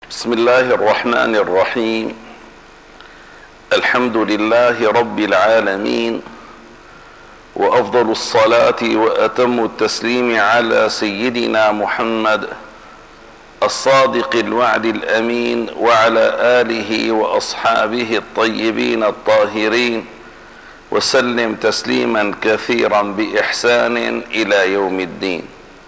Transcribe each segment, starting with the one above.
بسم الله الرحمن الرحيم. الحمد لله رب العالمين، وأفضل الصلاة وأتم التسليم على سيدنا محمد الصادق الوعد الأمين، وعلى آله وأصحابه الطيبين الطاهرين، وسلم تسليما كثيرا بإحسان إلى يوم الدين.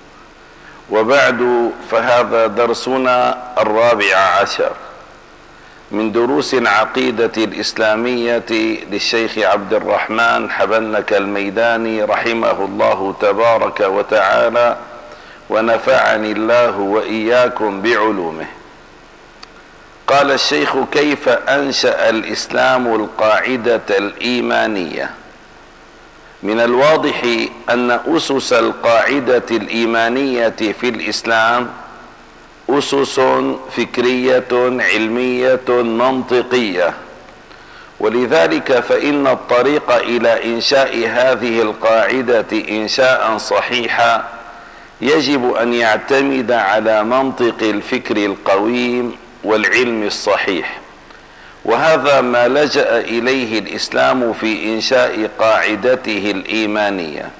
وبعد، فهذا درسنا 14 من دروس العقيدة الإسلامية للشيخ عبد الرحمن حبنك الميداني رحمه الله تبارك وتعالى، ونفعني الله وإياكم بعلومه. قال الشيخ: كيف أنشأ الإسلام القاعدة الإيمانية؟ من الواضح أن أسس القاعدة الإيمانية في الإسلام أسس فكرية علمية منطقية، ولذلك فإن الطريق إلى إنشاء هذه القاعدة إنشاء صحيحا يجب أن يعتمد على منطق الفكر القويم والعلم الصحيح، وهذا ما لجأ إليه الإسلام في إنشاء قاعدته الإيمانية.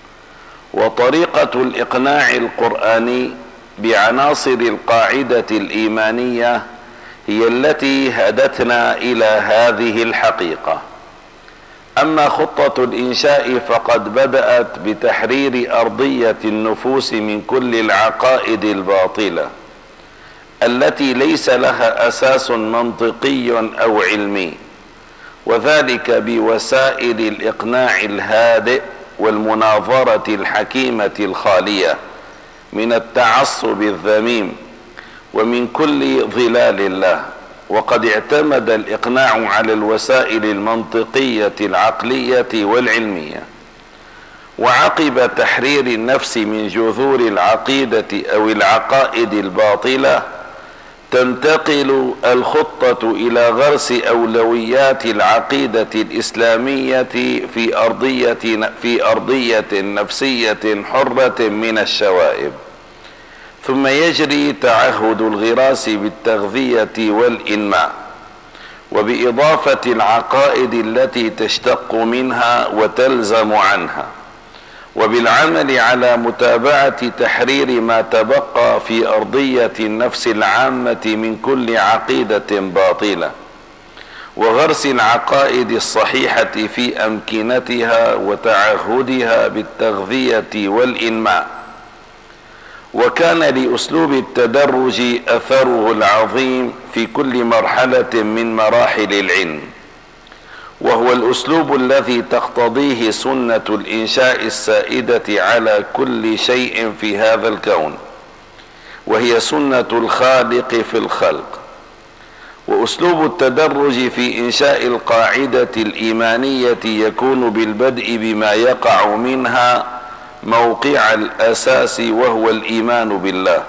وطريقة الإقناع القرآني بعناصر القاعدة الإيمانية هي التي هدتنا إلى هذه الحقيقة. أما خطة الإنشاء فقد بدأت بتحرير أرضية النفوس من كل العقائد الباطلة التي ليس لها أساس منطقي أو علمي، وذلك بوسائل الإقناع الهادئ والمناظرة الحكيمة الخالية من التعصب الذميم ومن كل ظلال الله. وقد اعتمد الإقناع على الوسائل المنطقية العقلية والعلمية. وعقب تحرير النفس من جذور العقيدة أو العقائد الباطلة تنتقل الخطة إلى غرس أولويات العقيدة الإسلامية في أرضية نفسية حرة من الشوائب، ثم يجري تعهد الغراس بالتغذية والإنماء، وبإضافة العقائد التي تشتق منها وتلزم عنها، وبالعمل على متابعة تحرير ما تبقى في أرضية النفس العامة من كل عقيدة باطلة، وغرس العقائد الصحيحة في أمكنتها وتعهدها بالتغذية والإنماء. وكان لأسلوب التدرج أثره العظيم في كل مرحلة من مراحل العلم، وهو الأسلوب الذي تقتضيه سنة الإنشاء السائدة على كل شيء في هذا الكون، وهي سنة الخالق في الخلق. وأسلوب التدرج في إنشاء القاعدة الإيمانية يكون بالبدء بما يقع منها موقع الأساس، وهو الإيمان بالله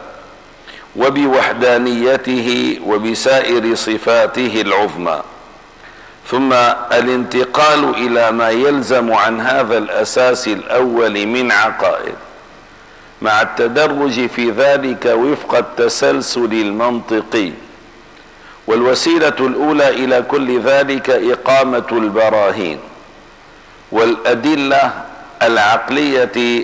وبوحدانيته وبسائر صفاته العظمى، ثم الانتقال إلى ما يلزم عن هذا الأساس الأول من عقائد، مع التدرج في ذلك وفق التسلسل المنطقي. والوسيلة الأولى إلى كل ذلك إقامة البراهين والأدلة العقلية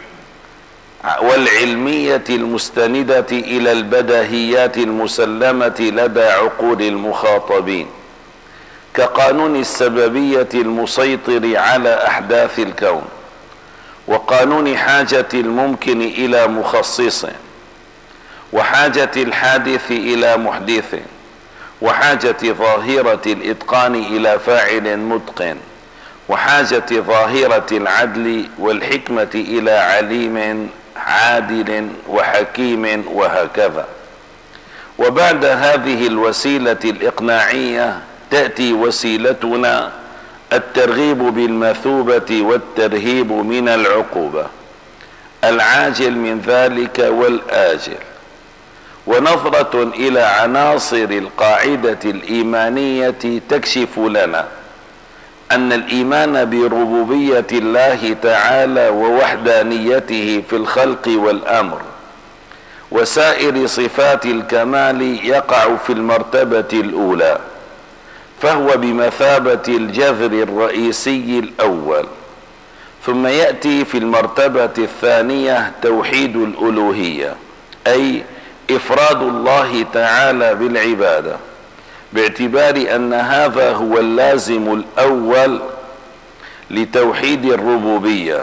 والعلمية المستندة إلى البديهيات المسلمة لدى عقول المخاطبين، كقانون السببية المسيطر على أحداث الكون، وقانون حاجة الممكن إلى مخصصه، وحاجة الحادث إلى محدثه، وحاجة ظاهرة الإتقان إلى فاعل متقن، وحاجة ظاهرة العدل والحكمة إلى عليم عادل وحكيم، وهكذا. وبعد هذه الوسيلة الإقناعية تأتي وسيلتنا الترغيب بالمثوبة والترهيب من العقوبة، العاجل من ذلك والآجل. ونظرة إلى عناصر القاعدة الإيمانية تكشف لنا أن الإيمان بربوبية الله تعالى ووحدانيته في الخلق والأمر، وسائر صفات الكمال يقع في المرتبة الأولى، فهو بمثابة الجذر الرئيسي الأول. ثم يأتي في المرتبة الثانية توحيد الألوهية، أي إفراد الله تعالى بالعبادة، باعتبار أن هذا هو اللازم الأول لتوحيد الربوبية.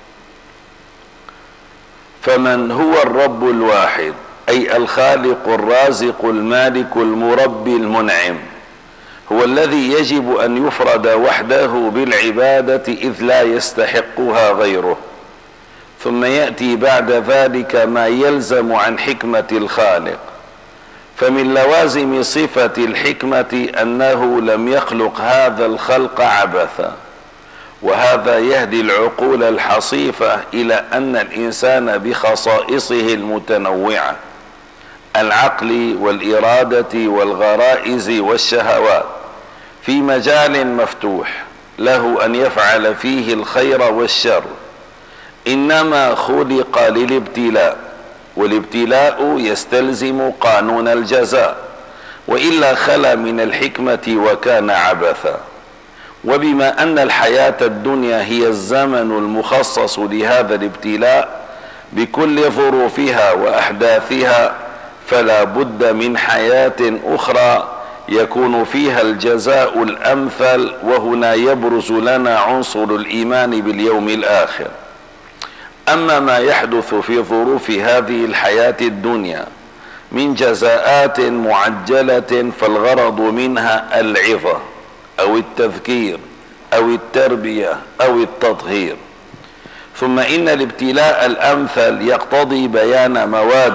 فمن هو الرب الواحد، أي الخالق الرازق المالك المربي المنعم، هو الذي يجب أن يفرد وحده بالعبادة إذ لا يستحقها غيره. ثم يأتي بعد ذلك ما يلزم عن حكمة الخالق، فمن لوازم صفة الحكمة أنه لم يخلق هذا الخلق عبثا، وهذا يهدي العقول الحصيفة إلى أن الإنسان بخصائصه المتنوعة، العقل والإرادة والغرائز والشهوات، في مجال مفتوح له أن يفعل فيه الخير والشر، إنما خلق للابتلاء، والابتلاء يستلزم قانون الجزاء، وإلا خلا من الحكمة وكان عبثا. وبما أن الحياة الدنيا هي الزمن المخصص لهذا الابتلاء بكل ظروفها وأحداثها، فلا بد من حياة أخرى يكون فيها الجزاء الأمثل، وهنا يبرز لنا عنصر الإيمان باليوم الآخر. أما ما يحدث في ظروف هذه الحياة الدنيا من جزاءات معجلة فالغرض منها العظة أو التذكير أو التربية أو التطهير. ثم إن الابتلاء الأمثل يقتضي بيان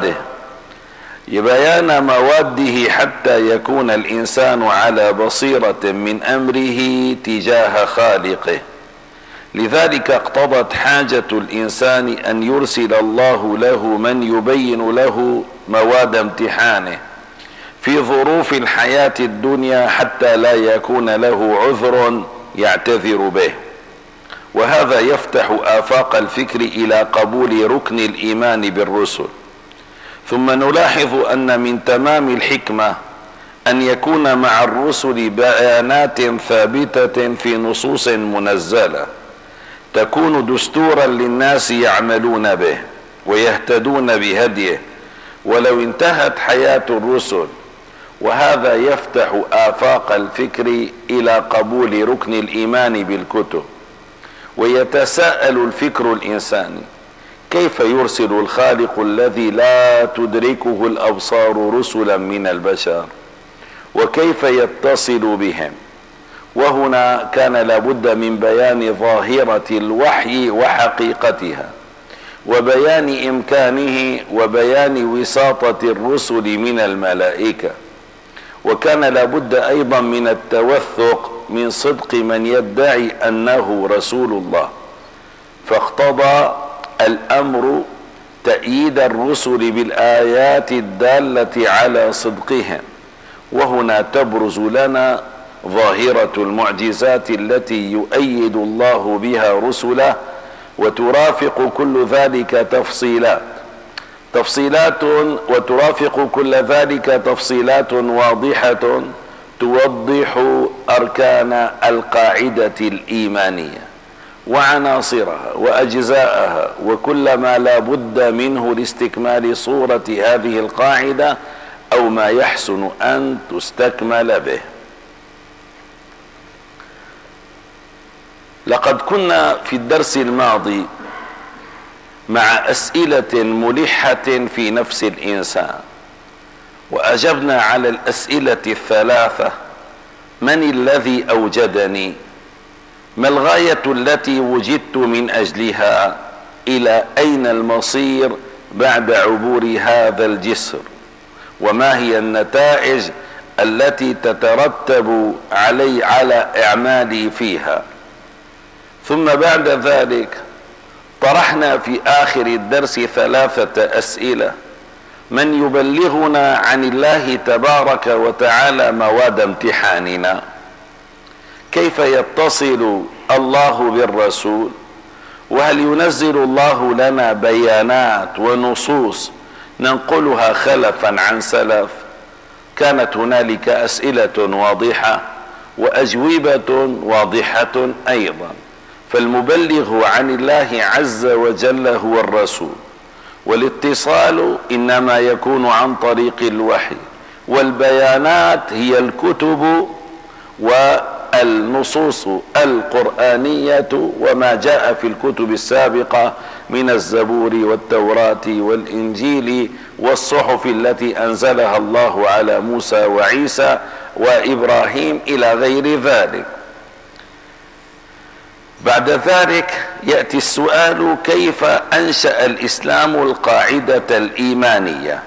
مواده حتى يكون الإنسان على بصيرة من أمره تجاه خالقه. لذلك اقتضت حاجة الإنسان أن يرسل الله له من يبين له مواد امتحانه في ظروف الحياة الدنيا حتى لا يكون له عذر يعتذر به. وهذا يفتح آفاق الفكر إلى قبول ركن الإيمان بالرسل. ثم نلاحظ أن من تمام الحكمة أن يكون مع الرسل بيانات ثابتة في نصوص منزلة تكون دستورا للناس يعملون به ويهتدون بهديه، ولو انتهت حياة الرسل. وهذا يفتح آفاق الفكر إلى قبول ركن الإيمان بالكتب. ويتساءل الفكر الإنساني: كيف يرسل الخالق الذي لا تدركه الأبصار رسلا من البشر؟ وكيف يتصل بهم؟ وهنا كان لابد من بيان ظاهرة الوحي وحقيقتها، وبيان إمكانه، وبيان وساطة الرسل من الملائكة. وكان لابد أيضا من التوثق من صدق من يدعي أنه رسول الله، فاقتضى الأمر تأييد الرسل بالآيات الدالة على صدقهم. وهنا تبرز لنا ظاهرة المعجزات التي يؤيد الله بها رسله، وترافق كل ذلك تفصيلات وترافق كل ذلك تفصيلات واضحة توضح أركان القاعدة الإيمانية وعناصرها وأجزاءها وكل ما لا بد منه لاستكمال صورة هذه القاعدة أو ما يحسن أن تستكمل به. لقد كنا في الدرس الماضي مع أسئلة ملحة في نفس الإنسان، وأجبنا على الأسئلة الثلاثة: من الذي أوجدني؟ ما الغاية التي وجدت من أجلها؟ إلى أين المصير بعد عبور هذا الجسر؟ وما هي النتائج التي تترتب على إعمالي فيها؟ ثم بعد ذلك طرحنا في آخر الدرس 3 أسئلة: من يبلغنا عن الله تبارك وتعالى مواد امتحاننا؟ كيف يتصل الله بالرسول؟ وهل ينزل الله لنا بيانات ونصوص ننقلها خلفا عن سلف، كانت هنالك أسئلة واضحة وأجوبة واضحة أيضا. فالمبلغ عن الله عز وجل هو الرسول، والاتصال إنما يكون عن طريق الوحي، والبيانات هي الكتب والنصوص القرآنية وما جاء في الكتب السابقة من الزبور والتوراة والإنجيل والصحف التي أنزلها الله على موسى وعيسى وإبراهيم إلى غير ذلك. بعد ذلك يأتي السؤال: كيف أنشأ الإسلام القاعدة الإيمانية؟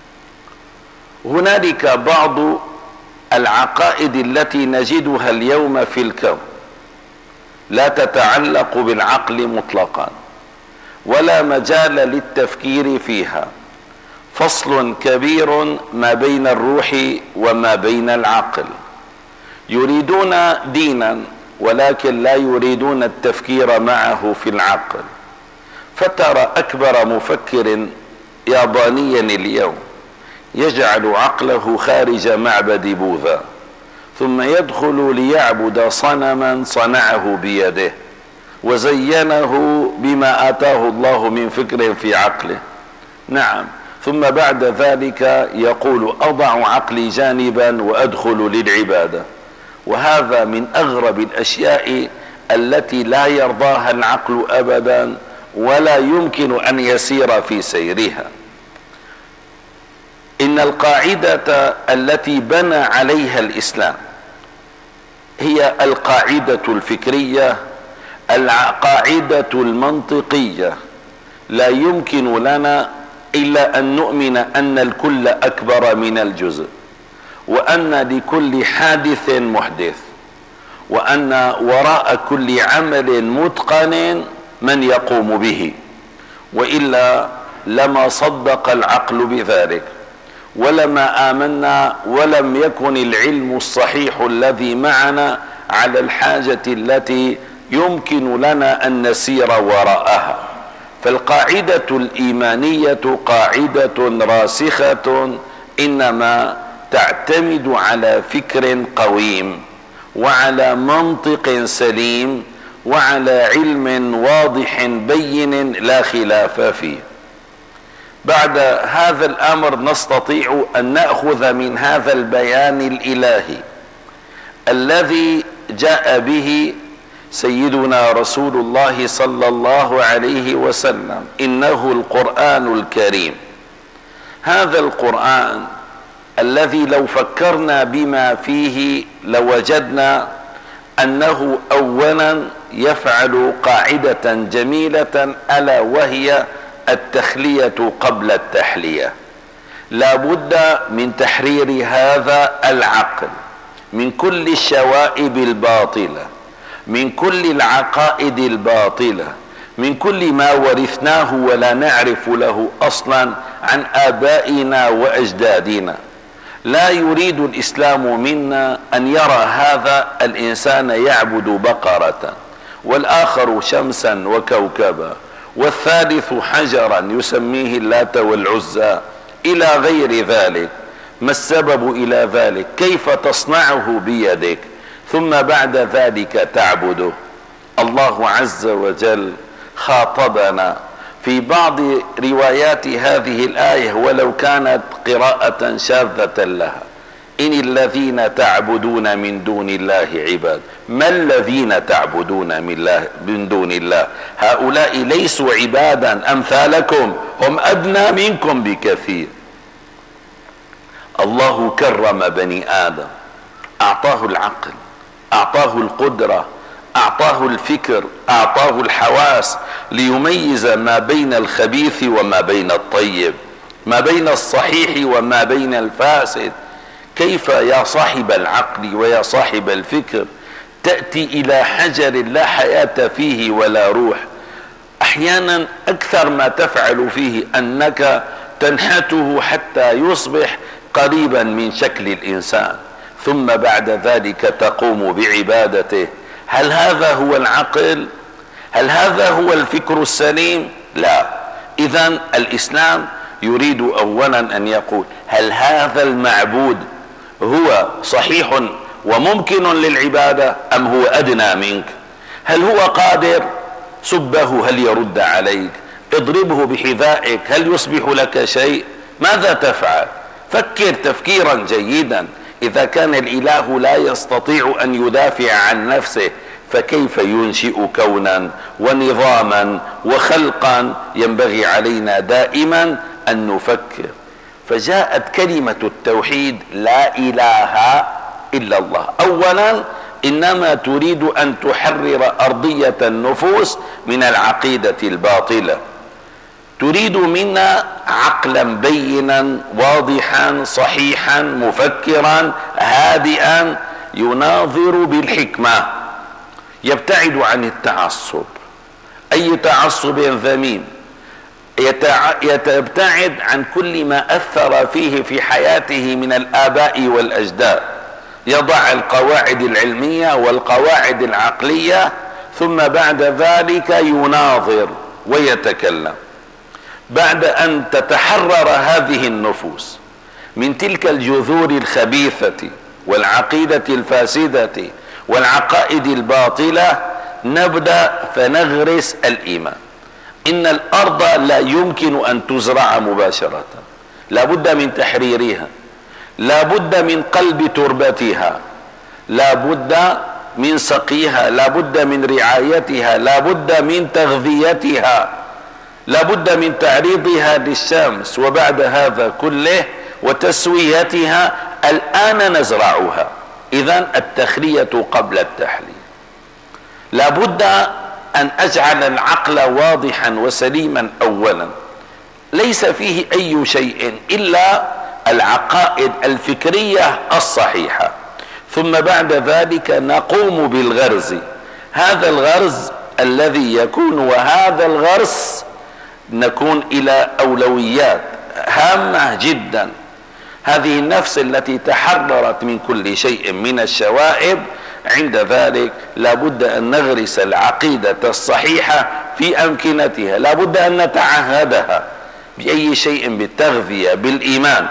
هنالك بعض العقائد التي نجدها اليوم في الكون لا تتعلق بالعقل مطلقا ولا مجال للتفكير فيها، فصل كبير ما بين الروح وما بين العقل. يريدون دينا ولكن لا يريدون التفكير معه في العقل. فترى أكبر مفكر يابانيا اليوم يجعل عقله خارج معبد بوذا، ثم يدخل ليعبد صنما صنعه بيده وزينه بما آتاه الله من فكر في عقله. نعم، ثم بعد ذلك يقول: أضع عقلي جانبا وأدخل للعبادة. وهذا من أغرب الأشياء التي لا يرضاها العقل أبدا ولا يمكن أن يسير في سيرها. إن القاعدة التي بنى عليها الإسلام هي القاعدة الفكرية، القاعدة المنطقية. لا يمكن لنا إلا أن نؤمن أن الكل أكبر من الجزء، وأن لكل حادث محدث، وأن وراء كل عمل متقن من يقوم به، وإلا لما صدق العقل بذلك ولما آمنا، ولم يكن العلم الصحيح الذي معنا على الحاجة التي يمكن لنا أن نسير وراءها. فالقاعدة الإيمانية قاعدة راسخة، إنما تعتمد على فكر قويم وعلى منطق سليم وعلى علم واضح بين لا خلاف فيه. بعد هذا الأمر نستطيع أن نأخذ من هذا البيان الإلهي الذي جاء به سيدنا رسول الله صلى الله عليه وسلم: إنه القرآن الكريم. هذا القرآن الذي لو فكرنا بما فيه لوجدنا أنه أولا يفعل قاعدة جميلة، ألا وهي التخلية قبل التحلية. لا بد من تحرير هذا العقل من كل الشوائب الباطلة، من كل العقائد الباطلة، من كل ما ورثناه ولا نعرف له أصلا عن آبائنا وأجدادنا. لا يريد الإسلام منا أن يرى هذا الإنسان يعبد بقرة، والآخر شمسا وكوكبا، والثالث حجرا يسميه اللات والعزى إلى غير ذلك. ما السبب إلى ذلك؟ كيف تصنعه بيدك ثم بعد ذلك تعبده؟ الله عز وجل خاطبنا في بعض روايات هذه الآية ولو كانت قراءة شاذة لها: إن الذين تعبدون من دون الله عباد. ما الذين تعبدون من دون الله؟ هؤلاء ليسوا عبادا أمثالكم، هم أدنى منكم بكثير. الله كرم بني آدم، أعطاه العقل، أعطاه القدرة، أعطاه الفكر، أعطاه الحواس ليميز ما بين الخبيث وما بين الطيب، ما بين الصحيح وما بين الفاسد. كيف يا صاحب العقل ويا صاحب الفكر تأتي إلى حجر لا حياة فيه ولا روح؟ أحيانا أكثر ما تفعل فيه أنك تنحته حتى يصبح قريبا من شكل الإنسان، ثم بعد ذلك تقوم بعبادته. هل هذا هو العقل؟ هل هذا هو الفكر السليم؟ لا. إذن الإسلام يريد اولا ان يقول هل هذا المعبود هو صحيح وممكن للعبادة ام هو ادنى منك؟ هل هو قادر؟ سبه هل يرد عليك؟ اضربه بحذائك هل يصبح لك شيء؟ ماذا تفعل؟ فكر تفكيرا جيدا. اذا كان الاله لا يستطيع ان يدافع عن نفسه فكيف ينشئ كونا ونظاما وخلقا؟ ينبغي علينا دائما ان نفكر. فجاءت كلمة التوحيد لا اله الا الله. اولا انما تريد ان تحرر ارضية النفوس من العقيدة الباطلة، تريد منا عقلا بينا واضحا صحيحا مفكرا هادئا يناظر بالحكمة، يبتعد عن التعصب، اي تعصب ذميم، يبتعد عن كل ما اثر فيه في حياته من الاباء والاجداد، يضع القواعد العلمية والقواعد العقلية، ثم بعد ذلك يناظر ويتكلم. بعد ان تتحرر هذه النفوس من تلك الجذور الخبيثة والعقيدة الفاسدة والعقائد الباطلة، نبدأ فنغرس الإيمان. إن الأرض لا يمكن أن تزرع مباشرة، لا بد من تحريرها، لا بد من قلب تربتها، لا بد من سقيها، لا بد من رعايتها، لا بد من تغذيتها، لا بد من تعريضها للشمس، وبعد هذا كله وتسويتها الآن نزرعها. إذن التخلية قبل التحليل. لا بد أن أجعل العقل واضحا وسليما أولا، ليس فيه أي شيء إلا العقائد الفكرية الصحيحة، ثم بعد ذلك نقوم بالغرز. هذا الغرز الذي يكون، وهذا الغرس نكون إلى أولويات هامة جدا. هذه النفس التي تحررت من كل شيء من الشوائب، عند ذلك لا بد أن نغرس العقيدة الصحيحة في أمكنتها، لا بد أن نتعهدها بأي شيء، بالتغذية بالإيمان،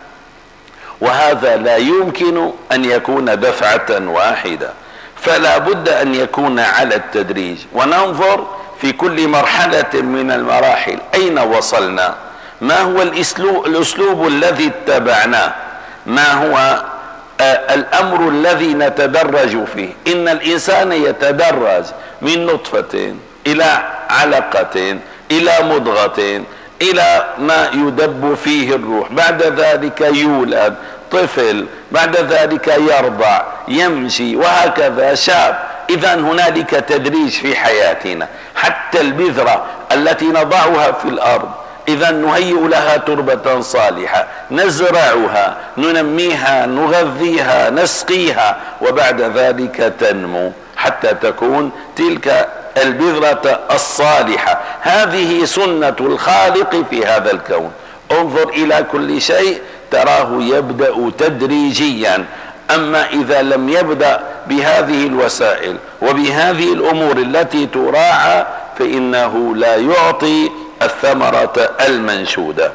وهذا لا يمكن أن يكون دفعة واحدة، فلا بد أن يكون على التدريج، وننظر في كل مرحلة من المراحل أين وصلنا، ما هو الأسلوب الذي اتبعناه، ما هو الأمر الذي نتدرج فيه. إن الإنسان يتدرج من نطفة إلى علقة إلى مضغة إلى ما يدب فيه الروح، بعد ذلك يولد طفل، بعد ذلك يرضع يمشي، وهكذا شاب. إذا هنالك تدريج في حياتنا، حتى البذرة التي نضعها في الأرض إذا نهيئ لها تربة صالحة، نزرعها، ننميها، نغذيها، نسقيها، وبعد ذلك تنمو حتى تكون تلك البذرة الصالحة. هذه سنة الخالق في هذا الكون. انظر إلى كل شيء تراه يبدأ تدريجيا، أما إذا لم يبدأ بهذه الوسائل وبهذه الأمور التي تراعى فإنه لا يعطي الثمرة المنشودة.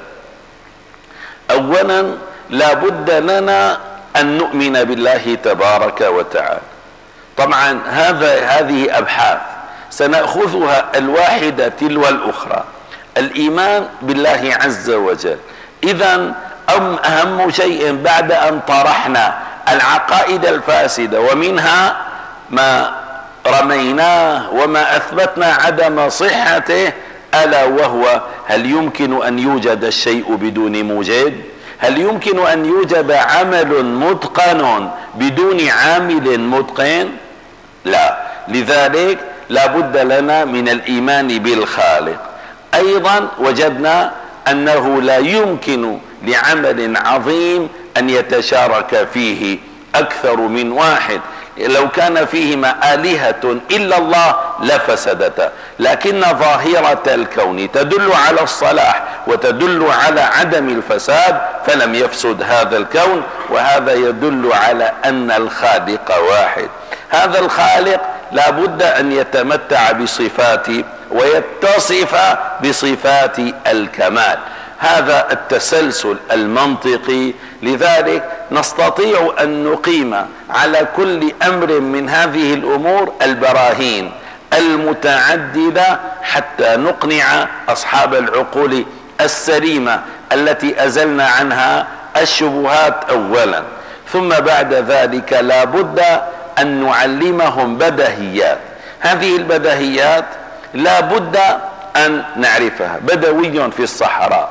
أولا لا بد لنا أن نؤمن بالله تبارك وتعالى. طبعا هذه أبحاث سنأخذها الواحدة تلو الأخرى. الإيمان بالله عز وجل. إذن أهم شيء بعد أن طرحنا العقائد الفاسدة ومنها ما رميناه وما أثبتنا عدم صحته، ألا وهو هل يمكن أن يوجد الشيء بدون موجد؟ هل يمكن أن يوجد عمل متقن بدون عامل متقن؟ لا. لذلك لا بد لنا من الإيمان بالخالق. أيضا وجدنا أنه لا يمكن لعمل عظيم أن يتشارك فيه أكثر من واحد. لو كان فيهما آلهة إلا الله لفسدتا، لكن ظاهرة الكون تدل على الصلاح وتدل على عدم الفساد، فلم يفسد هذا الكون، وهذا يدل على أن الخالق واحد. هذا الخالق لا بد أن يتمتع بصفات ويتصف بصفات الكمال. هذا التسلسل المنطقي. لذلك نستطيع أن نقيم على كل أمر من هذه الأمور البراهين المتعددة حتى نقنع أصحاب العقول السليمة التي أزلنا عنها الشبهات أولا، ثم بعد ذلك لا بد أن نعلمهم بدهيات. هذه البدهيات لا بد أن نعرفها. بدوي في الصحراء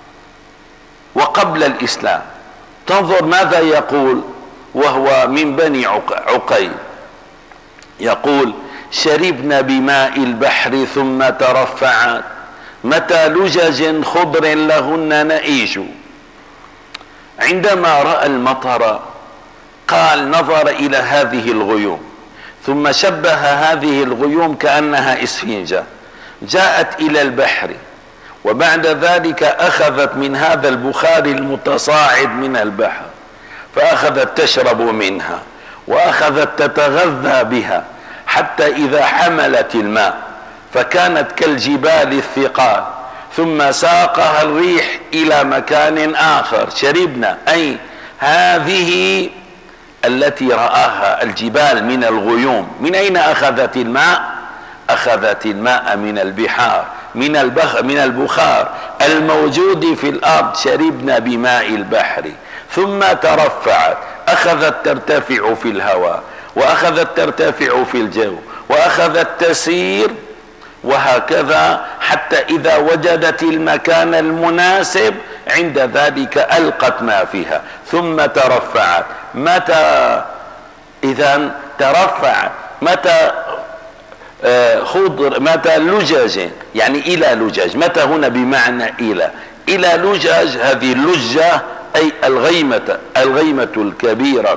وقبل الإسلام، تنظر ماذا يقول وهو من بني عقيل، يقول: شربنا بماء البحر ثم ترفعت متى لجج خضر لهن نئيج. عندما رأى المطر قال نظر إلى هذه الغيوم، ثم شبه هذه الغيوم كأنها إسفنجة جاءت إلى البحر، وبعد ذلك أخذت من هذا البخار المتصاعد من البحر، فأخذت تشرب منها وأخذت تتغذى بها، حتى إذا حملت الماء فكانت كالجبال الثقال، ثم ساقها الريح إلى مكان آخر. شربنا أي هذه التي رآها الجبال من الغيوم. من أين أخذت الماء؟ أخذت الماء من البحار، من البخار الموجود في الأرض. شربنا بماء البحر ثم ترفعت، أخذت ترتفع في الهواء، وأخذت ترتفع في الجو، وأخذت تسير، وهكذا حتى إذا وجدت المكان المناسب عند ذلك ألقت ما فيها ثم ترفعت. متى إذن ترفعت؟ متى خضر؟ متى لجج؟ يعني إلى لجج. متى هنا بمعنى إلى لجج. هذه اللجة أي الغيمة الكبيرة.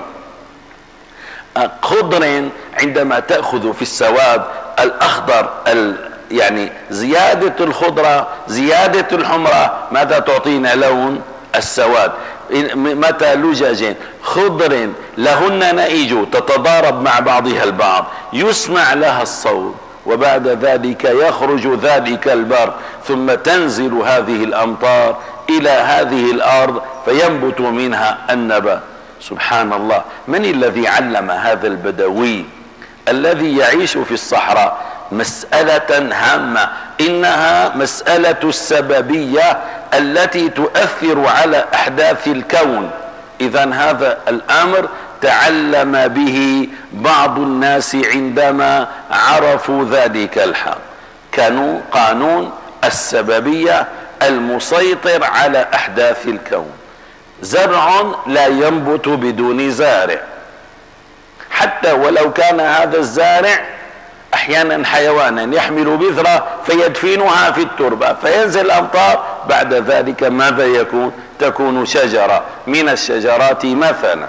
خضر عندما تأخذ في السواد الأخضر، يعني زيادة الخضرة زيادة الحمرة ماذا تعطينا؟ لون السواد. متى لجج خضر لهن نئيج، تتضارب مع بعضها البعض، يسمع لها الصوت، وبعد ذلك يخرج ذلك البر، ثم تنزل هذه الأمطار إلى هذه الأرض فينبت منها النبات. سبحان الله، من الذي علم هذا البدوي الذي يعيش في الصحراء مسألة هامة؟ إنها مسألة السببية التي تؤثر على أحداث الكون. إذن هذا الأمر تعلم به بعض الناس عندما عرفوا ذلك الحق. كانوا قانون السببية المسيطر على أحداث الكون. زرع لا ينبت بدون زارع، حتى ولو كان هذا الزارع احيانا حيوانا يحمل بذرة فيدفنها في التربة، فينزل الامطار، بعد ذلك ماذا يكون؟ تكون شجرة من الشجرات مثلا.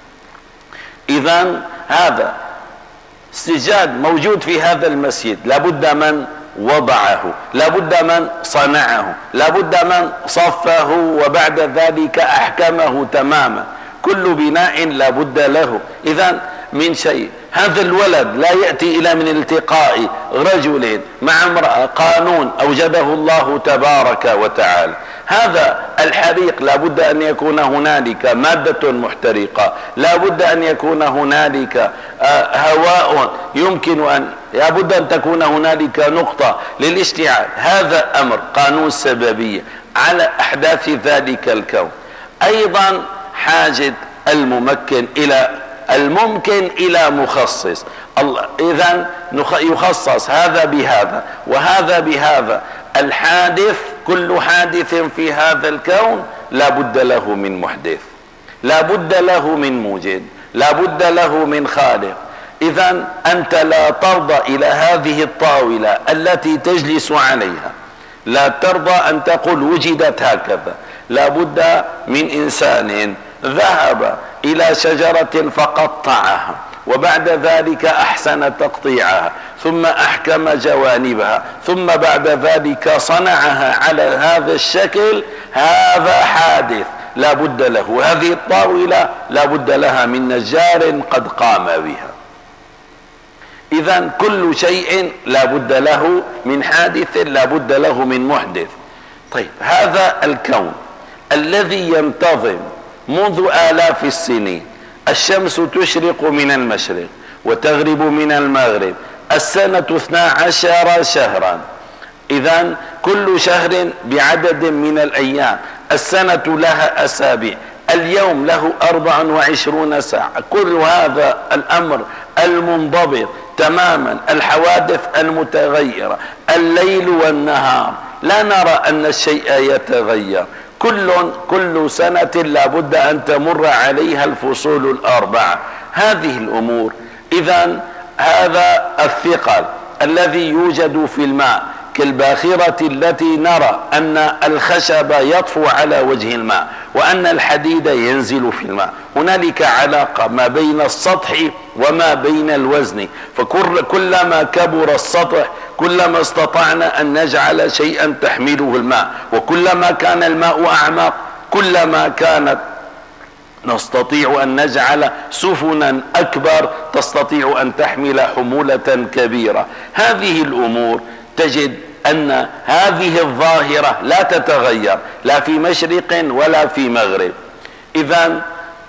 اذن هذا سجاد موجود في هذا المسجد، لابد من وضعه، لابد من صنعه، لابد من صفه، وبعد ذلك احكمه تماما. كل بناء لابد له. اذن من شيء، هذا الولد لا يأتي إلى من التقاء رجل مع امرأة، قانون أوجده الله تبارك وتعالى. هذا الحريق لابد أن يكون هنالك مادة محترقة، لابد أن يكون هنالك هواء يمكن أن، لابد أن تكون هنالك نقطة للاشتعال. هذا أمر قانون سببية على أحداث ذلك الكون. أيضا حاجة الممكن إلى مخصص. إذن يخصص هذا بهذا وهذا بهذا. الحادث، كل حادث في هذا الكون لا بد له من محدث، لا بد له من موجد، لا بد له من خالق. إذن أنت لا ترضى إلى هذه الطاولة التي تجلس عليها، لا ترضى أن تقول وجدت هكذا. لا بد من إنسان ذهب إلى شجرة فقطعها، وبعد ذلك أحسن تقطيعها، ثم أحكم جوانبها، ثم بعد ذلك صنعها على هذا الشكل. هذا حادث لا بد له. هذه الطاولة لا بد لها من نجار قد قام بها. إذن كل شيء لا بد له من حادث، لا بد له من محدث. طيب، هذا الكون الذي ينتظم منذ آلاف السنين، الشمس تشرق من المشرق وتغرب من المغرب، السنة 12 شهرا، إذن كل شهر بعدد من الأيام، السنة لها أسابيع، اليوم له 24 ساعة، كل هذا الأمر المنضبط تماما، الحوادث المتغيرة، الليل والنهار، لا نرى أن الشيء يتغير، كل سنة لابد أن تمر عليها الفصول الأربعة. هذه الأمور، إذن هذا الثقل الذي يوجد في الماء كالباخرة التي نرى أن الخشب يطفو على وجه الماء وأن الحديد ينزل في الماء، هنالك علاقة ما بين السطح وما بين الوزن، فكلما كبر السطح كلما استطعنا أن نجعل شيئا تحمله الماء، وكلما كان الماء أعمق كلما كانت نستطيع أن نجعل سفنا أكبر تستطيع أن تحمل حمولة كبيرة. هذه الأمور تجد أن هذه الظاهرة لا تتغير لا في مشرق ولا في مغرب. إذن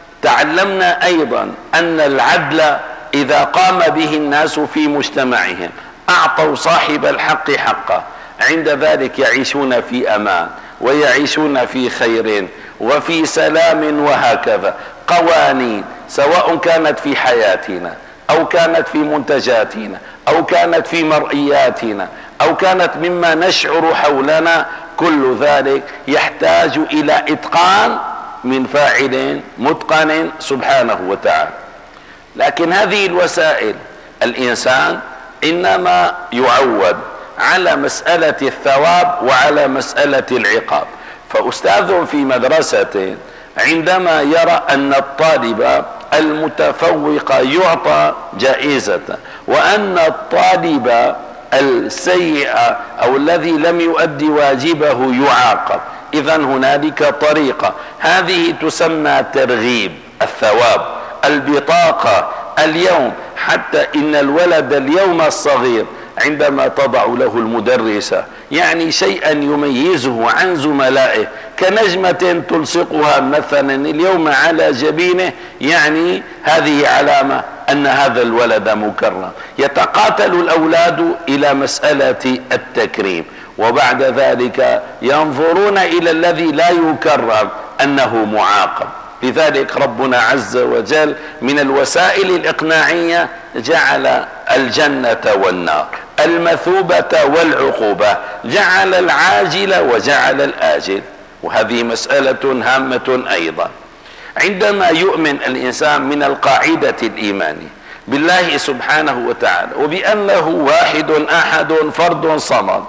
تعلمنا أيضا أن العدل إذا قام به الناس في مجتمعهم أعطوا صاحب الحق حقه، عند ذلك يعيشون في أمان ويعيشون في خير وفي سلام. وهكذا قوانين سواء كانت في حياتنا أو كانت في منتجاتنا أو كانت في مرئياتنا أو كانت مما نشعر حولنا، كل ذلك يحتاج إلى إتقان من فاعل متقن سبحانه وتعالى. لكن هذه الوسائل الإنسان إنما يعود على مسألة الثواب وعلى مسألة العقاب. فأستاذ في مدرسة عندما يرى أن الطالب المتفوق يعطى جائزة وأن الطالب السيء أو الذي لم يؤدي واجبه يعاقب، إذن هنالك طريقة، هذه تسمى ترغيب الثواب، البطاقة. اليوم حتى إن الولد اليوم الصغير عندما تضع له المدرسة يعني شيئا يميزه عن زملائه كنجمة تلصقها مثلا اليوم على جبينه، يعني هذه علامة أن هذا الولد مكرم. يتقاتل الأولاد إلى مسألة التكريم، وبعد ذلك ينظرون إلى الذي لا يكرم أنه معاقب. لذلك ربنا عز وجل من الوسائل الإقناعية جعل الجنة والنار، المثوبة والعقوبة، جعل العاجل وجعل الآجل. وهذه مسألة هامة أيضا. عندما يؤمن الإنسان من القاعدة الإيمانية بالله سبحانه وتعالى وبأنه واحد أحد فرد صمد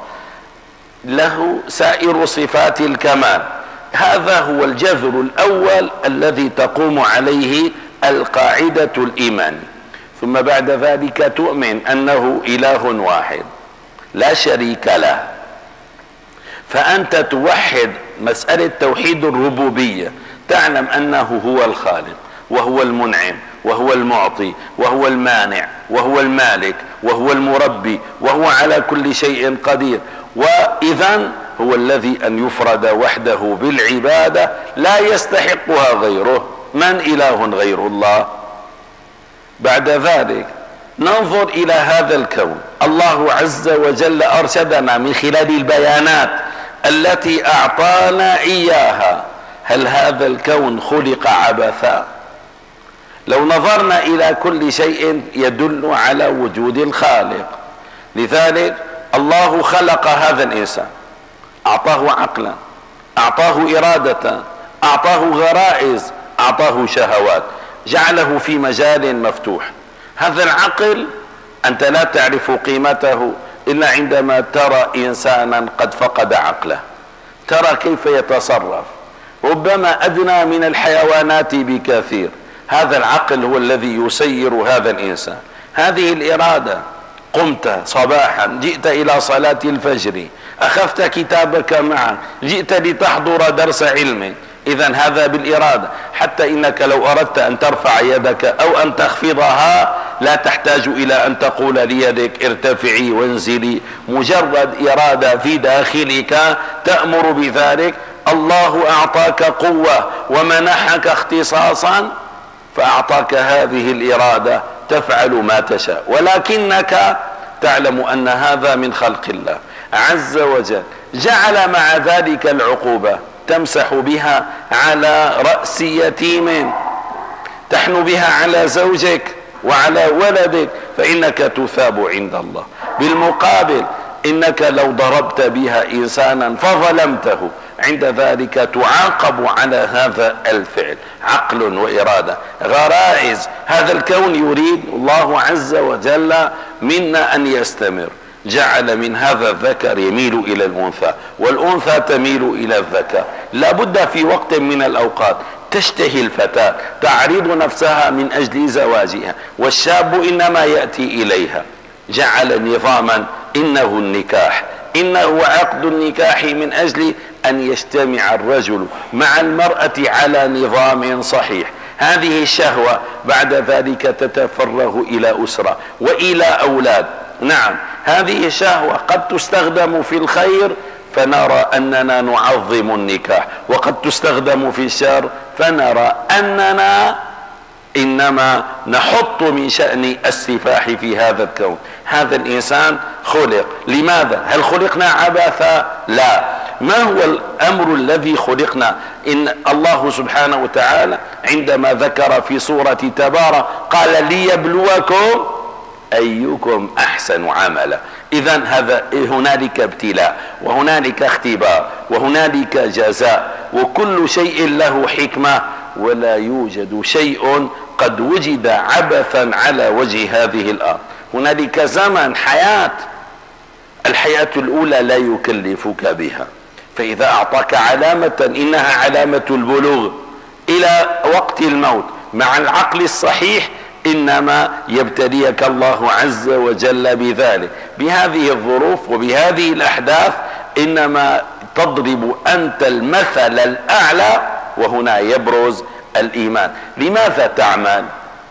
له سائر صفات الكمال، هذا هو الجذر الأول الذي تقوم عليه القاعدة الإيمانية. ثم بعد ذلك تؤمن أنه إله واحد لا شريك له، فأنت توحد مسألة توحيد الربوبية، تعلم أنه هو الخالق وهو المنعم وهو المعطي وهو المانع وهو المالك وهو المربي وهو على كل شيء قدير، وإذن هو الذي أن يفرد وحده بالعبادة لا يستحقها غيره. من إله غير الله؟ بعد ذلك ننظر إلى هذا الكون، الله عز وجل أرشدنا من خلال البيانات التي أعطانا إياها. هل هذا الكون خلق عبثا؟ لو نظرنا إلى كل شيء يدل على وجود الخالق. لذلك الله خلق هذا الإنسان، أعطاه عقلا، أعطاه إرادة، أعطاه غرائز، أعطاه شهوات، جعله في مجال مفتوح. هذا العقل أنت لا تعرف قيمته إلا عندما ترى إنسانا قد فقد عقله، ترى كيف يتصرف، ربما أدنى من الحيوانات بكثير. هذا العقل هو الذي يسير هذا الإنسان. هذه الإرادة، قمت صباحا جئت إلى صلاة الفجر، أخذت كتابك معك، جئت لتحضر درس علم، إذن هذا بالإرادة. حتى إنك لو أردت أن ترفع يدك أو أن تخفضها لا تحتاج إلى أن تقول ليدك ارتفعي وانزلي، مجرد إرادة في داخلك تأمر بذلك. الله أعطاك قوة ومنحك اختصاصا فأعطاك هذه الإرادة تفعل ما تشاء، ولكنك تعلم أن هذا من خلق الله عز وجل. جعل مع ذلك العقوبة تمسح بها على رأس يتيم، تحن بها على زوجك وعلى ولدك، فإنك تثاب عند الله. بالمقابل إنك لو ضربت بها إنسانا فظلمته، عند ذلك تعاقب على هذا الفعل. عقل وإرادة، غرائز، هذا الكون يريد الله عز وجل منا أن يستمر. جعل من هذا الذكر يميل إلى الأنثى والأنثى تميل إلى الذكر. لابد في وقت من الأوقات تشتهي الفتاة، تعرض نفسها من أجل زواجها، والشاب إنما يأتي إليها. جعل نظاما، إنه النكاح، إنه عقد النكاح من أجل أن يجتمع الرجل مع المرأة على نظام صحيح. هذه الشهوة بعد ذلك تتفرغ إلى أسرة وإلى أولاد. نعم، هذه الشهوة قد تستخدم في الخير فنرى أننا نعظم النكاح، وقد تستخدم في الشر فنرى أننا إنما نحط من شأن السفاح في هذا الكون. هذا الإنسان خلق لماذا؟ هل خلقنا عبثا؟ لا. ما هو الأمر الذي خلقنا؟ إن الله سبحانه وتعالى عندما ذكر في سورة تبارك قال ليبلوكم أيكم أحسن عملا. إذن هذا هنالك ابتلاء وهنالك اختبار وهنالك جزاء، وكل شيء له حكمة، ولا يوجد شيء قد وجد عبثا على وجه هذه الأرض. هنالك زمن حياة، الحياة الأولى لا يكلفك بها، فإذا أعطاك علامة إنها علامة البلوغ إلى وقت الموت مع العقل الصحيح، إنما يبتليك الله عز وجل بذلك. بهذه الظروف وبهذه الأحداث إنما تضرب أنت المثل الأعلى، وهنا يبرز الإيمان. لماذا تعمل؟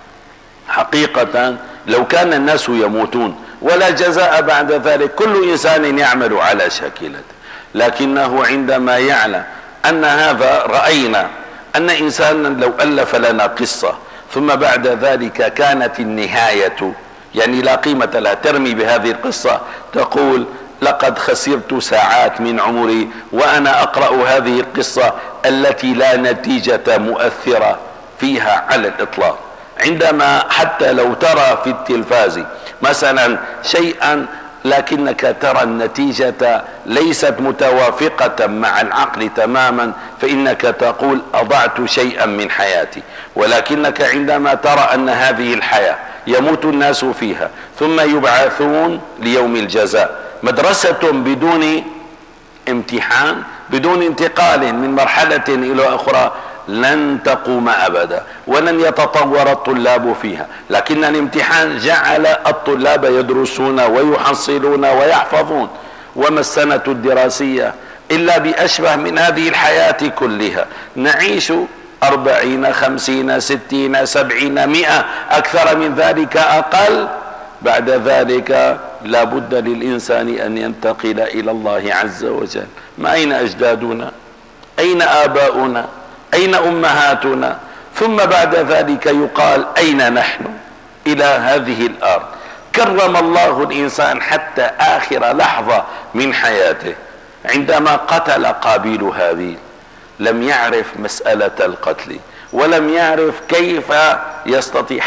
حقيقة لو كان الناس يموتون ولا جزاء بعد ذلك، كل إنسان يعمل على شاكلته، لكنه عندما يعلم أن هذا، رأينا أن إنسانا لو ألف لنا قصة ثم بعد ذلك كانت النهاية يعني لا قيمة لها، ترمي بهذه القصة تقول لقد خسرت ساعات من عمري وأنا أقرأ هذه القصة التي لا نتيجة مؤثرة فيها على الإطلاق. عندما حتى لو ترى في التلفاز مثلا شيئا لكنك ترى النتيجة ليست متوافقة مع العقل تماما، فإنك تقول أضعت شيئا من حياتي. ولكنك عندما ترى أن هذه الحياة يموت الناس فيها ثم يبعثون ليوم الجزاء، مدرسة بدون امتحان، بدون انتقال من مرحلة إلى أخرى، لن تقوم أبدا ولن يتطور الطلاب فيها. لكن الامتحان جعل الطلاب يدرسون ويحصلون ويحفظون، وما السنة الدراسية إلا بأشبه من هذه الحياة كلها. نعيش 40 50 60 70 100 أكثر من ذلك أقل. بعد ذلك لا بد للإنسان أن ينتقل إلى الله عز وجل. ما أين أجدادنا؟ أين آباؤنا؟ أين أمهاتنا؟ ثم بعد ذلك يقال أين نحن؟ إلى هذه الأرض. كرم الله الإنسان حتى آخر لحظة من حياته. عندما قتل قابيل هابيل لم يعرف مسألة القتل، ولم يعرف كيف يستطيع،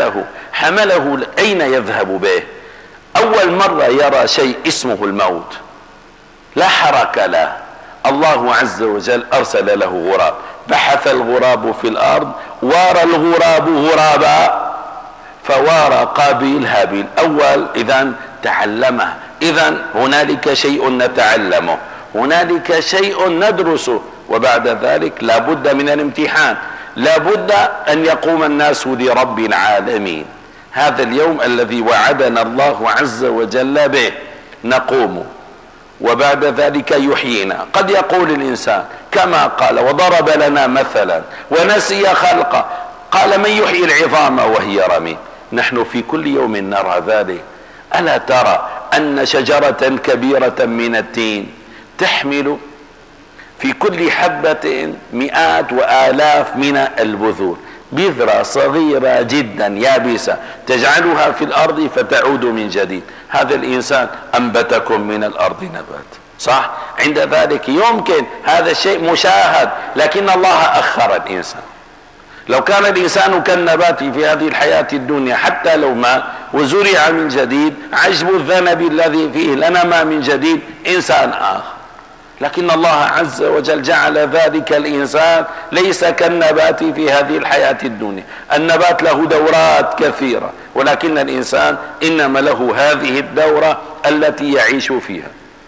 حمله أين يذهب به؟ أول مرة يرى شيء اسمه الموت، لا حرك له. الله عز وجل أرسل له غراب، بحث الغراب في الأرض، وارى الغراب غرابا فوارى قابيل هابيل. أول إذن تعلمه. إذن هنالك شيء نتعلمه، هنالك شيء ندرسه، وبعد ذلك لا بد من الامتحان، لا بد أن يقوم الناس لرب العالمين. هذا اليوم الذي وعدنا الله عز وجل به نقوم، وبعد ذلك يحيينا. قد يقول الإنسان كما قال وضرب لنا مثلا ونسي خلقه، قال من يحيي العظام وهي رميم؟ نحن في كل يوم نرى ذلك. ألا ترى أن شجرة كبيرة من التين تحمل في كل حبة مئات وآلاف من البذور، بذرة صغيرة جدا يابسة تجعلها في الأرض فتعود من جديد. هذا الإنسان أنبتكم من الأرض نبات، صح؟ عند ذلك يمكن هذا الشيء مشاهد، لكن الله أخر الإنسان. لو كان الإنسان كالنبات في هذه الحياة الدنيا حتى لو ما وزرع من جديد، عجب الذنب الذي فيه لنما من جديد إنسان آخر. لكن الله عز وجل جعل ذلك الإنسان ليس كالنبات في هذه الحياة الدنيا. النبات له دورات كثيرة، ولكن الإنسان إنما له هذه الدورة التي يعيش فيها.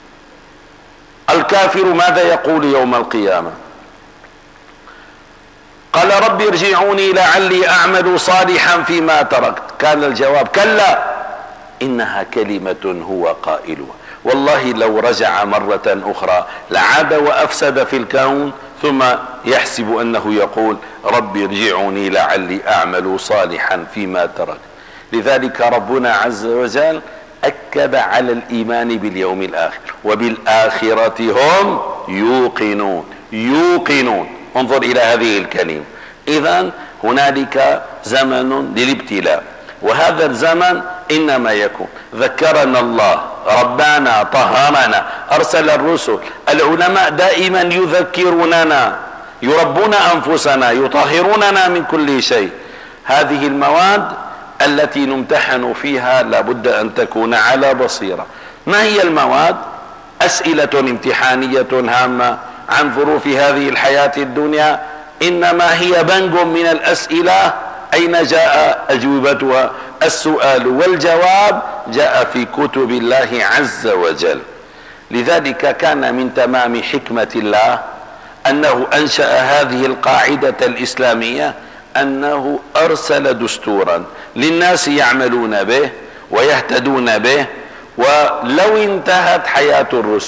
الكافر ماذا يقول يوم القيامة؟ قال رب ارجعوني لعلي أعمل صالحا فيما تركت. كان الجواب كلا إنها كلمة هو قائلها. والله لو رجع مرة أخرى لعاد وأفسد في الكون، ثم يحسب أنه يقول رب ارجعوني لعلي أعمل صالحا فيما تركت. لذلك ربنا عز وجل أكد على الإيمان باليوم الآخر، وبالآخرة هم يوقنون. يوقنون، انظر إلى هذه الكلمة. إذن هنالك زمن للابتلاء، وهذا الزمن إنما يكون ذكرنا الله، ربنا، طهرنا، أرسل الرسل. العلماء دائما يذكروننا، يربون أنفسنا، يطهروننا من كل شيء. هذه المواد التي نمتحن فيها لابد أن تكون على بصيرة. ما هي المواد؟ أسئلة امتحانية هامة عن ظروف هذه الحياة الدنيا، إنما هي بنج من الأسئلة. أين جاء أجوبتها؟ السؤال والجواب جاء في كتب الله عز وجل. لذلك كان من تمام حكمة الله أنه أنشأ هذه القاعدة الإسلامية، أنه أرسل دستورا للناس يعملون به ويهتدون به. ولو انتهت حياة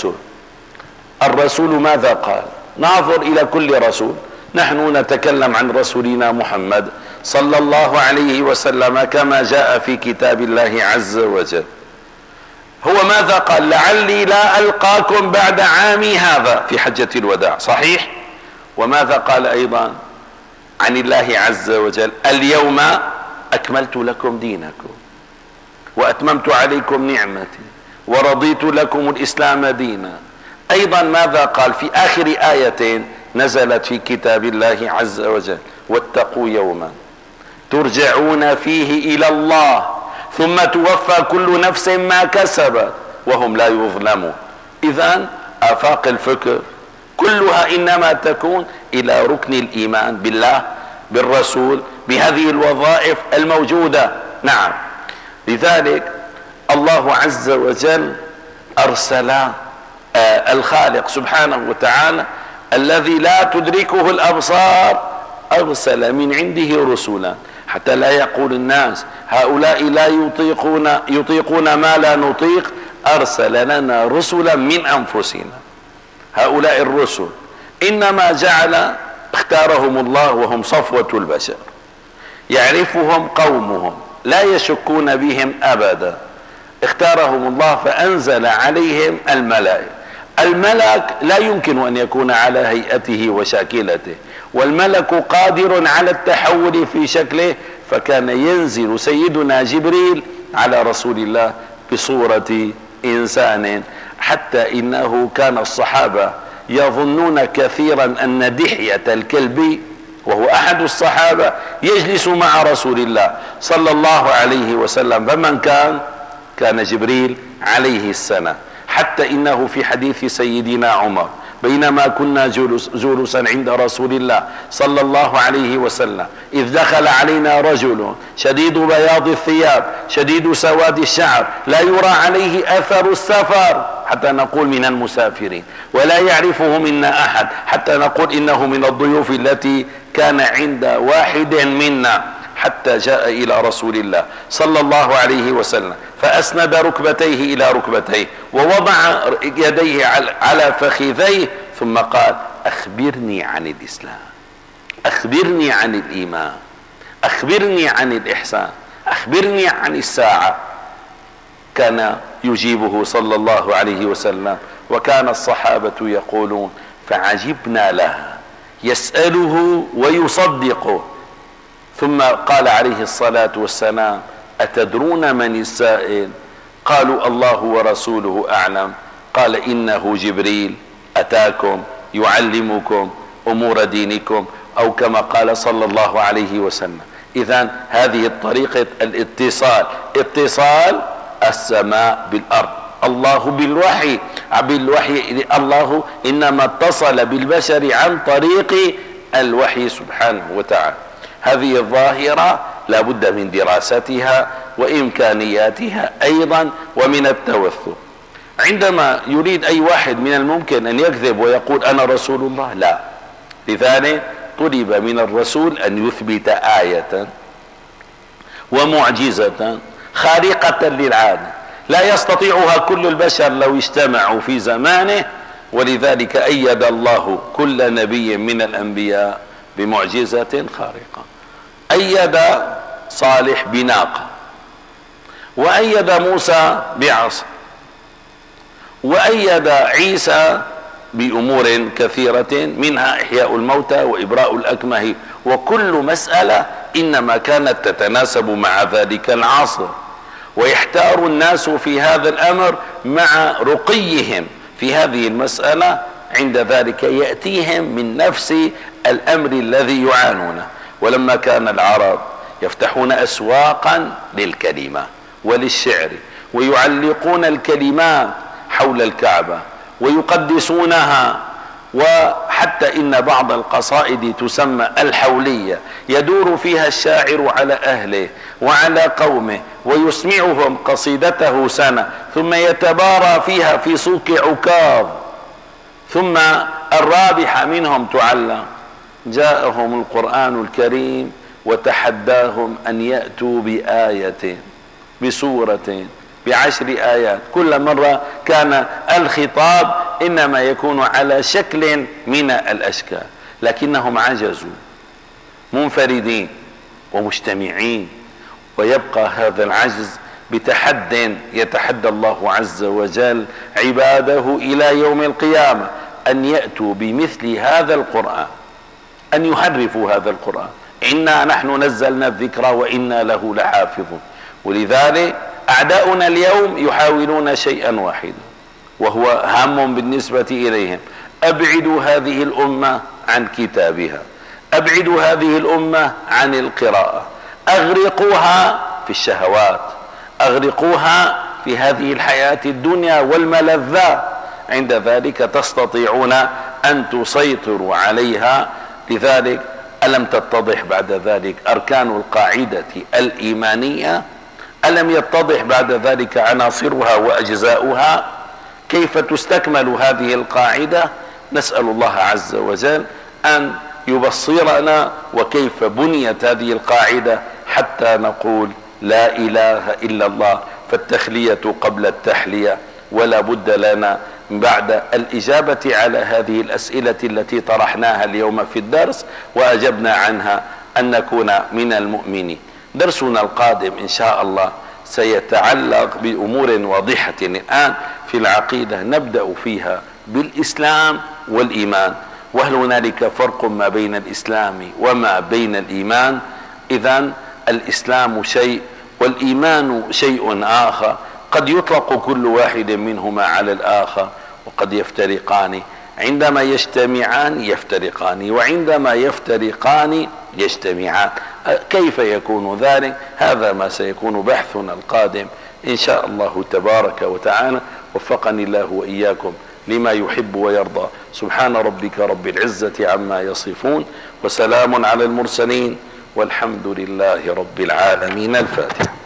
الرسول ماذا قال؟ ننظر إلى كل رسول. نحن نتكلم عن رسولنا محمد صلى الله عليه وسلم كما جاء في كتاب الله عز وجل. هو ماذا قال؟ لعلي لا ألقاكم بعد عامي هذا، في حجة الوداع، صحيح؟ وماذا قال أيضا عن الله عز وجل؟ اليوم أكملت لكم دينكم وأتممت عليكم نعمتي ورضيت لكم الإسلام دينا. أيضا ماذا قال في آخر آية نزلت في كتاب الله عز وجل؟ واتقوا يوما ترجعون فيه إلى الله ثم توفى كل نفس ما كسبت وهم لا يظلمون. إذن آفاق الفكر كلها إنما تكون إلى ركن الإيمان بالله، بالرسول، بهذه الوظائف الموجودة. نعم، لذلك الله عز وجل أرسل الخالق سبحانه وتعالى الذي لا تدركه الأبصار، أرسل من عنده رسلا حتى لا يقول الناس هؤلاء لا يطيقون ما لا نطيق. أرسل لنا رسلا من أنفسنا. هؤلاء الرسل إنما اختارهم الله وهم صفوة البشر، يعرفهم قومهم، لا يشكون بهم أبدا. اختارهم الله فأنزل عليهم الملائكة. الملك لا يمكن أن يكون على هيئته وشاكلته، والملك قادر على التحول في شكله، فكان ينزل سيدنا جبريل على رسول الله بصورة إنسان، حتى إنه كان الصحابة يظنون كثيرا أن دحية الكلب وهو أحد الصحابة يجلس مع رسول الله صلى الله عليه وسلم. فمن كان جبريل عليه السلام. حتى إنه في حديث سيدنا عمر بينما كنا جلوسا عند رسول الله صلى الله عليه وسلم إذ دخل علينا رجل شديد بياض الثياب شديد سواد الشعر لا يرى عليه أثر السفر حتى نقول من المسافرين، ولا يعرفه منا أحد حتى نقول إنه من الضيوف التي كان عند واحد منا، حتى جاء إلى رسول الله صلى الله عليه وسلم فأسند ركبتيه إلى ركبتيه ووضع يديه على فخذيه ثم قال: أخبرني عن الإسلام، أخبرني عن الإيمان، أخبرني عن الإحسان، أخبرني عن الساعة، كان يجيبه صلى الله عليه وسلم. وكان الصحابة يقولون فعجبنا لها، يسأله ويصدقه. ثم قال عليه الصلاة والسلام أتدرون من السائل؟ قالوا الله ورسوله أعلم. قال إنه جبريل أتاكم يعلمكم أمور دينكم، أو كما قال صلى الله عليه وسلم. إذن هذه الطريقة الاتصال، اتصال السماء بالأرض. الله بالوحي الله إنما اتصل بالبشر عن طريق الوحي سبحانه وتعالى. هذه الظاهرة لا بد من دراستها وإمكانياتها أيضا ومن التوثق. عندما يريد أي واحد من الممكن أن يكذب ويقول أنا رسول الله، لا. لذلك طلب من الرسول أن يثبت آية ومعجزة خارقة للعادة لا يستطيعها كل البشر لو اجتمعوا في زمانه. ولذلك أيد الله كل نبي من الأنبياء بمعجزة خارقة. أيد صالح بناقة، وأيد موسى بعصا، وأيد عيسى بأمور كثيرة منها إحياء الموتى وإبراء الأكمه، وكل مسألة إنما كانت تتناسب مع ذلك العصر. ويحتار الناس في هذا الأمر مع رقيهم في هذه المسألة، عند ذلك يأتيهم من نفس الأمر الذي يعانونه. ولما كان العرب يفتحون أسواقا للكلمة وللشعر ويعلقون الكلمات حول الكعبة ويقدسونها، وحتى إن بعض القصائد تسمى الحولية يدور فيها الشاعر على أهله وعلى قومه ويسمعهم قصيدته سنة، ثم يتبارى فيها في سوق عكاظ، ثم الرابحة منهم تعلم. جاءهم القرآن الكريم وتحداهم أن يأتوا بآية، بسورة، ب10 آيات. كل مرة كان الخطاب إنما يكون على شكل من الأشكال، لكنهم عجزوا منفردين ومجتمعين. ويبقى هذا العجز بتحد يتحدى الله عز وجل عباده إلى يوم القيامة أن يأتوا بمثل هذا القرآن، أن يحرفوا هذا القرآن. إنا نحن نزلنا الذكر وإنا له لحافظون. ولذلك أعداؤنا اليوم يحاولون شيئا واحدا وهو هام بالنسبة إليهم: أبعدوا هذه الأمة عن كتابها، أبعدوا هذه الأمة عن القراءة، أغرقوها في الشهوات، أغرقوها في هذه الحياة الدنيا والملذات. عند ذلك تستطيعون أن تسيطروا عليها. لذلك ألم تتضح بعد ذلك أركان القاعدة الإيمانية؟ ألم يتضح بعد ذلك عناصرها وأجزاؤها؟ كيف تستكمل هذه القاعدة؟ نسأل الله عز وجل أن يبصرنا وكيف بنيت هذه القاعدة حتى نقول لا إله إلا الله. فالتخلية قبل التحلية، ولا بد لنا بعد الإجابة على هذه الأسئلة التي طرحناها اليوم في الدرس وأجبنا عنها أن نكون من المؤمنين. درسنا القادم إن شاء الله سيتعلق بأمور واضحة الآن في العقيدة، نبدأ فيها بالإسلام والإيمان. وهل هنالك فرق ما بين الإسلام وما بين الإيمان؟ إذن الإسلام شيء والإيمان شيء آخر، قد يطلق كل واحد منهما على الآخر وقد يفترقان. عندما يجتمعان يفترقان، وعندما يفترقان يجتمعان. كيف يكون ذلك؟ هذا ما سيكون بحثنا القادم إن شاء الله تبارك وتعالى. وفقني الله وإياكم لما يحب ويرضى. سبحان ربك رب العزة عما يصفون، وسلام على المرسلين، والحمد لله رب العالمين. الفاتحة.